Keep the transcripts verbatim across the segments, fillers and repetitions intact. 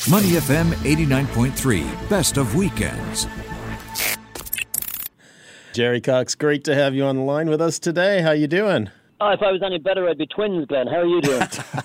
Money F M eighty-nine point three, best of weekends. Jerry Cox, great to have you on the line with us today. How you doing? Oh, if I was any better, I'd be twins, Glenn. How are you doing?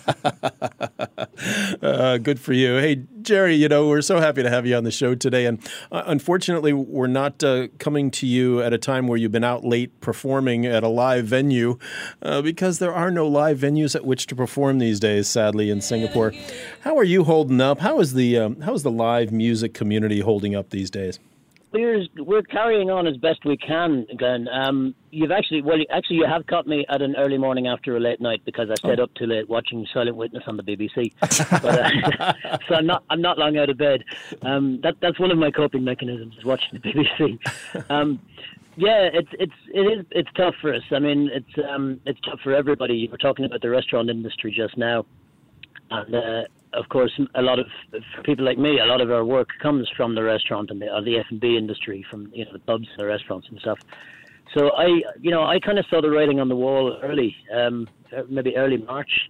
uh, good for you. Hey, Jerry, you know, we're so happy to have you on the show today. And uh, unfortunately, we're not uh, coming to you at a time where you've been out late performing at a live venue uh, because there are no live venues at which to perform these days, sadly, in Singapore. How are you holding up? How is the, um, how is the live music community holding up these days? We're, we're carrying on as best we can, Glenn. Um, you've actually, well, actually, you have caught me at an early morning after a late night because I stayed oh. up too late watching Silent Witness on the B B C. but, uh, so I'm not, I'm not long out of bed. Um, that, that's one of my coping mechanisms, is watching the B B C. Um, yeah, it's, it's, it is, it's tough for us. I mean, it's, um, it's tough for everybody. You were talking about the restaurant industry just now, and. Uh, Of course, a lot of for people like me, a lot of our work comes from the restaurant and the, or the F and B industry, from you know the pubs and the restaurants and stuff. So I, you know, I kind of saw the writing on the wall early, um, maybe early March,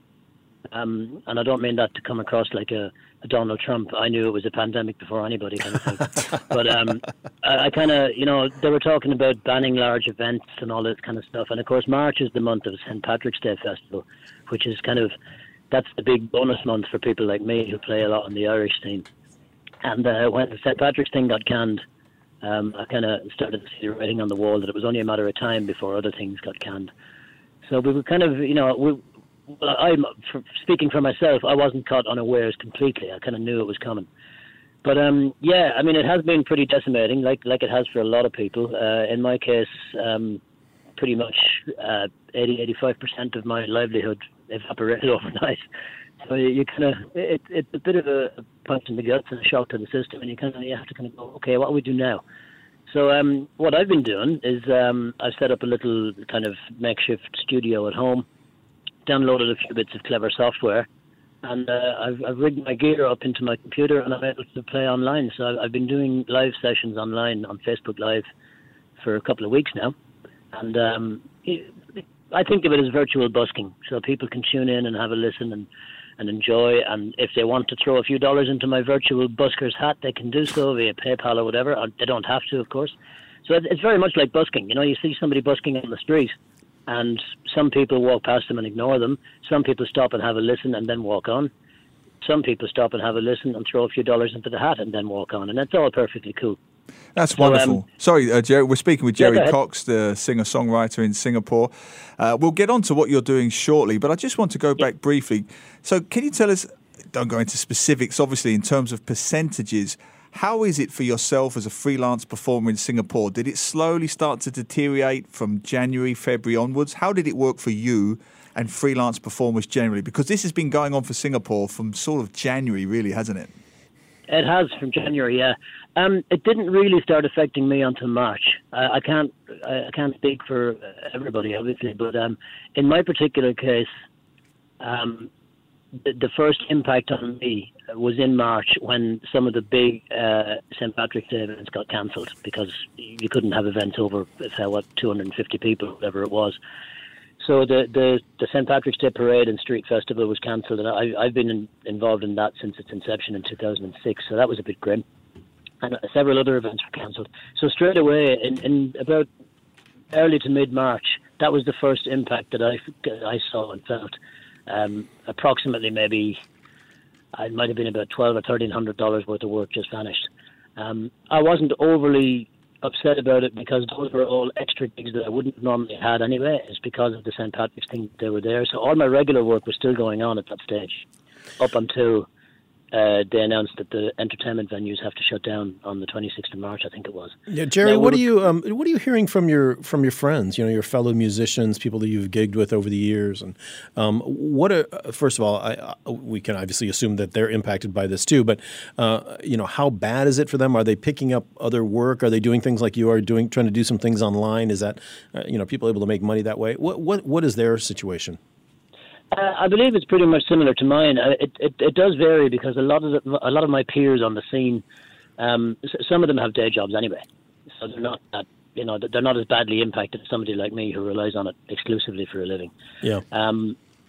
um, and I don't mean that to come across like a, a Donald Trump. I knew it was a pandemic before anybody kind of thing. But um, I, I kind of, you know, they were talking about banning large events and all this kind of stuff. And of course, March is the month of Saint Patrick's Day Festival, which is kind of that's the big bonus month for people like me who play a lot on the Irish scene. And uh, when the Saint Patrick's thing got canned, um, I kind of started to see the writing on the wall that it was only a matter of time before other things got canned. So we were kind of, you know, we, well, I'm for, speaking for myself, I wasn't caught unawares completely. I kind of knew it was coming. But um, yeah, I mean, it has been pretty decimating, like like it has for a lot of people. Uh, in my case, um, pretty much uh, eighty, eighty-five percent of my livelihood evaporated overnight. So you, you kind of, it, it's a bit of a punch in the guts and a shock to the system, and you kind of you have to kind of go, okay, what do we do now? So um, what I've been doing is um, I've set up a little kind of makeshift studio at home, downloaded a few bits of clever software, and uh, I've, I've rigged my gear up into my computer, and I'm able to play online. So I've, I've been doing live sessions online on Facebook Live for a couple of weeks now, and um, it, I think of it as virtual busking, so people can tune in and have a listen and, and enjoy. And if they want to throw a few dollars into my virtual busker's hat, they can do so via PayPal or whatever. Or they don't have to, of course. So it's very much like busking. You know, you see somebody busking on the street, and some people walk past them and ignore them. Some people stop and have a listen and then walk on. Some people stop and have a listen and throw a few dollars into the hat and then walk on. And that's all perfectly cool. That's so, wonderful. Um, Sorry, uh, Jerry, we're speaking with Jerry yeah, Cox, the singer-songwriter in Singapore. Uh, we'll get on to what you're doing shortly, but I just want to go back yeah. briefly. So can you tell us, don't go into specifics, obviously, in terms of percentages, how is it for yourself as a freelance performer in Singapore? Did it slowly start to deteriorate from January, February onwards? How did it work for you and freelance performers generally? Because this has been going on for Singapore from sort of January, really, hasn't it? It has, from January, yeah. Um, it didn't really start affecting me until March. I, I can't I can't speak for everybody, obviously, but um, in my particular case, um, the, the first impact on me was in March when some of the big uh, Saint Patrick's Day events got cancelled because you couldn't have events over, say, what, two hundred fifty people, whatever it was. So the, the, the Saint Patrick's Day Parade and Street Festival was cancelled, and I, I've been in, involved in that since its inception in two thousand six, so that was a bit grim. And several other events were cancelled. So straight away, in, in about early to mid-March, that was the first impact that I, I saw and felt. Um, approximately maybe, it might have been about twelve or thirteen hundred dollars worth of work just vanished. Um, I wasn't overly upset about it because those were all extra gigs that I wouldn't have normally had anyway. It's because of the Saint Patrick's thing they were there. So all my regular work was still going on at that stage, up until uh, they announced that the entertainment venues have to shut down on the twenty-sixth of March, I think it was. Yeah, Jerry, now, what are you um, what are you hearing from your from your friends? You know, your fellow musicians, people that you've gigged with over the years, and um, what? Are, first of all, I, I, we can obviously assume that they're impacted by this too. But uh, you know, how bad is it for them? Are they picking up other work? Are they doing things like you are doing, trying to do some things online? Is that uh, you know, people able to make money that way? What what what is their situation? Uh, I believe it's pretty much similar to mine. Uh, it, it it does vary because a lot of the, a lot of my peers on the scene, um, some of them have day jobs anyway, so they're not that you know they're not as badly impacted as somebody like me who relies on it exclusively for a living. Yeah. Um,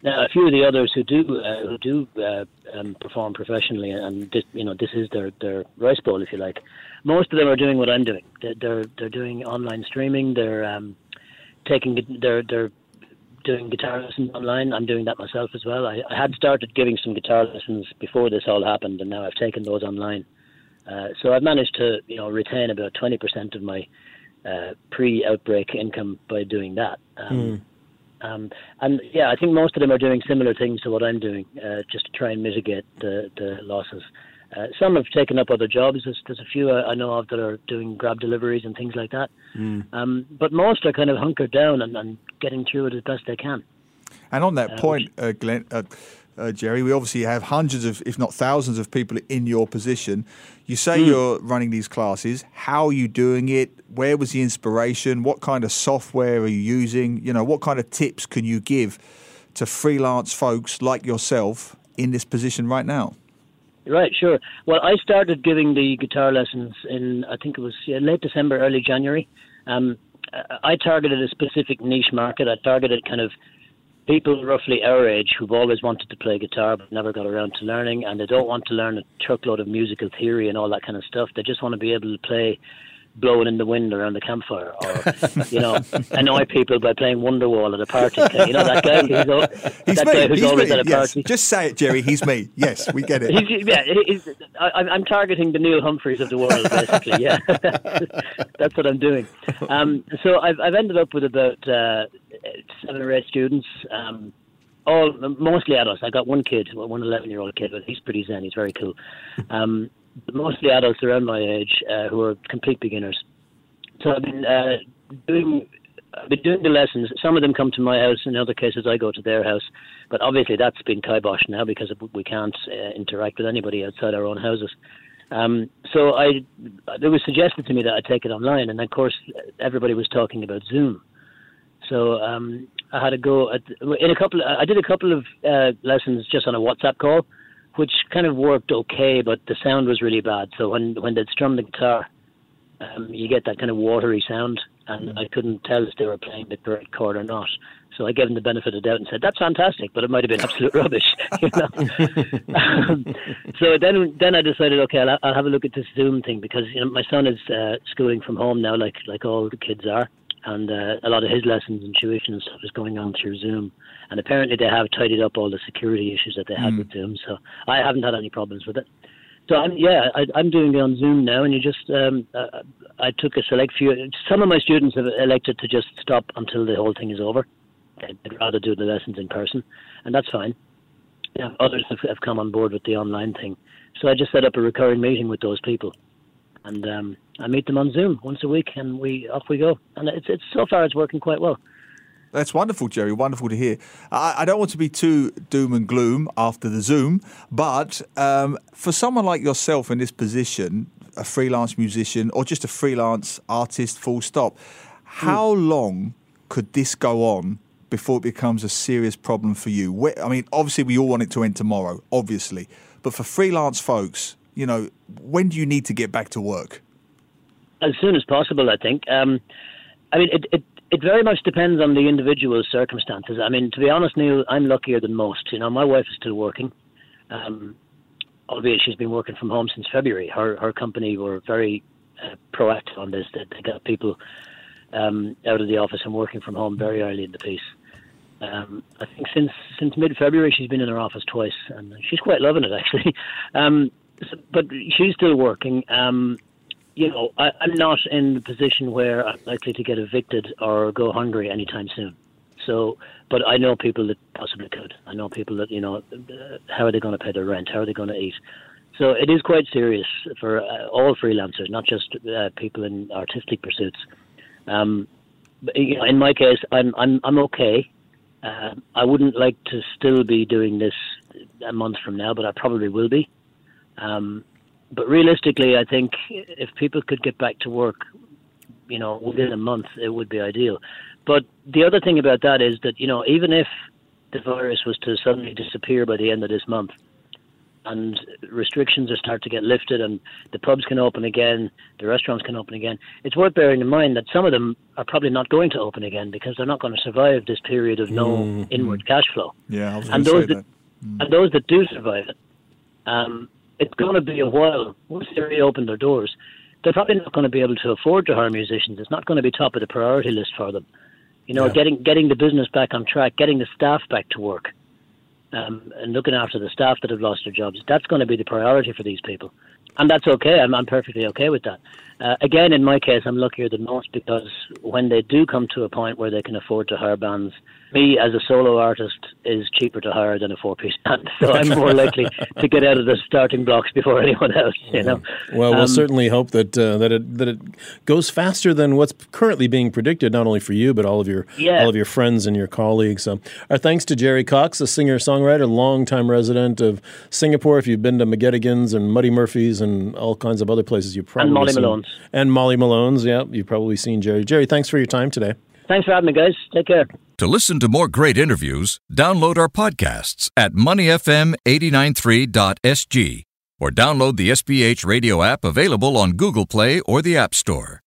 Now, a few of the others who do uh, who do uh, um, perform professionally, and this, you know, this is their, their rice bowl, if you like. Most of them are doing what I'm doing. They're they're, they're doing online streaming. They're um, taking they're they're doing guitar lessons online. I'm doing that myself as well. I, I had started giving some guitar lessons before this all happened, and now I've taken those online. Uh, so I've managed to, you know, retain about twenty percent of my uh, pre-outbreak income by doing that. Um, mm. Um, and yeah, I think most of them are doing similar things to what I'm doing, uh, just to try and mitigate the, the losses. Uh, some have taken up other jobs. There's, there's a few I know of that are doing grab deliveries and things like that. Mm. Um, but most are kind of hunkered down and, and getting through it as best they can. And on that uh, point, uh, Glenn, uh, uh, Jerry, we obviously have hundreds of, if not thousands of people in your position. You say mm. you're running these classes. How are you doing it? Where was the inspiration? What kind of software are you using? You know, what kind of tips can you give to freelance folks like yourself in this position right now? Right, sure. Well, I started giving the guitar lessons in, I think it was yeah, late December, early January. Um, I targeted a specific niche market. I targeted kind of people roughly our age who've always wanted to play guitar but never got around to learning, and they don't want to learn a truckload of musical theory and all that kind of stuff. They just want to be able to play blowing in the wind around the campfire, or, you know, annoy people by playing Wonderwall at a party. You know, that guy who's, al- he's that me. guy who's he's always me. at a yes. party. Just say it, Jerry. He's me. Yes, we get it. He's, yeah, he's, I, I'm targeting the Neil Humphreys of the world, basically. Yeah, that's what I'm doing. Um, so I've, I've ended up with about uh, seven or eight students. Um, all mostly adults. I got one kid, one eleven-year-old kid, but he's pretty zen. He's very cool. Um, but mostly adults around my age uh, who are complete beginners. So I've been uh, doing, I've been doing the lessons. Some of them come to my house. In other cases, I go to their house. But obviously, that's been kiboshed now because we can't uh, interact with anybody outside our own houses. Um, so I, it was suggested to me that I take it online, and of course, everybody was talking about Zoom. So um, I had to go at, in a couple. I did a couple of uh, lessons just on a WhatsApp call, which kind of worked okay, but the sound was really bad. So when when they'd strum the guitar, um, you get that kind of watery sound, and I couldn't tell if they were playing the correct chord or not. So I gave them the benefit of the doubt and said, "That's fantastic," but it might have been absolute rubbish. You know? um, so then, then I decided, okay, I'll, I'll have a look at this Zoom thing, because you know my son is uh, schooling from home now, like like all the kids are. And uh, a lot of his lessons and tuition and stuff is going on through Zoom. And apparently they have tidied up all the security issues that they had mm. with Zoom. So I haven't had any problems with it. So I'm, yeah, I, I'm doing it on Zoom now. And you just, um, uh, I took a select few. Some of my students have elected to just stop until the whole thing is over. They'd rather do the lessons in person. And that's fine. Yeah, others have, have come on board with the online thing. So I just set up a recurring meeting with those people. And um, I meet them on Zoom once a week, and we off we go. And it's it's so far it's working quite well. That's wonderful, Jerry. Wonderful to hear. I, I don't want to be too doom and gloom after the Zoom, but um, for someone like yourself in this position, a freelance musician or just a freelance artist, full stop, how mm. long could this go on before it becomes a serious problem for you? Where, I mean, obviously we all want it to end tomorrow, obviously, but for freelance folks, you know, when do you need to get back to work? As soon as possible, I think. Um, I mean, it, it, it very much depends on the individual's circumstances. I mean, to be honest, Neil, I'm luckier than most. You know, my wife is still working, um, albeit she's been working from home since February. Her her company were very uh, proactive on this. They, they got people um, out of the office and working from home very early in the piece. Um, I think since since mid-February she's been in her office twice, and she's quite loving it, actually. Um, But she's still working. Um, you know, I, I'm not in the position where I'm likely to get evicted or go hungry anytime soon. So, but I know people that possibly could. I know people that, you know, uh, how are they going to pay their rent? How are they going to eat? So it is quite serious for uh, all freelancers, not just uh, people in artistic pursuits. Um, but, you know, in my case, I'm I'm I'm okay. Uh, I wouldn't like to still be doing this a month from now, but I probably will be. Um, but realistically, I think if people could get back to work, you know, within a month, it would be ideal. But the other thing about that is that, you know, even if the virus was to suddenly disappear by the end of this month, and restrictions are start to get lifted and the pubs can open again, the restaurants can open again, it's worth bearing in mind that some of them are probably not going to open again because they're not going to survive this period of no mm-hmm. inward cash flow. Yeah, I was and going those to say that, that. Mm. And those that do survive it, um, it's going to be a while. Once they reopen their doors, they're probably not going to be able to afford to hire musicians. It's not going to be top of the priority list for them. You know, yeah. getting getting the business back on track, getting the staff back to work, um, and looking after the staff that have lost their jobs, that's going to be the priority for these people. And that's okay. I'm, I'm perfectly okay with that. Uh, again, in my case, I'm luckier than most because when they do come to a point where they can afford to hire bands, me as a solo artist is cheaper to hire than a four-piece band. So I'm more likely to get out of the starting blocks before anyone else, you know. Well, we'll um, certainly hope that uh, that it that it goes faster than what's currently being predicted, not only for you but all of your yeah. all of your friends and your colleagues. Um, our thanks to Jerry Cox, a singer-songwriter, longtime resident of Singapore. If you've been to McGettigan's and Muddy Murphy's and all kinds of other places, you've probably and Molly seen, Malone's and Molly Malone's. Yeah, you've probably seen Jerry. Jerry, thanks for your time today. Thanks for having me, guys. Take care. To listen to more great interviews, download our podcasts at money f m eight nine three dot s g or download the S B H radio app available on Google Play or the App Store.